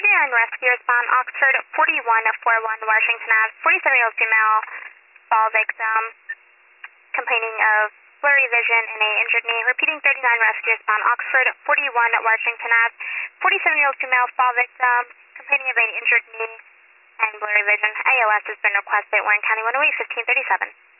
39 rescue respond, Oxford 4141 Washington Ave, 47-year-old female fall victim, complaining of blurry vision and a injured knee. Repeating 39 rescue respond, Oxford 41 Washington Ave, 47-year-old female fall victim, complaining of an injured knee and blurry vision. AOS has been requested, Warren County 108, 1537.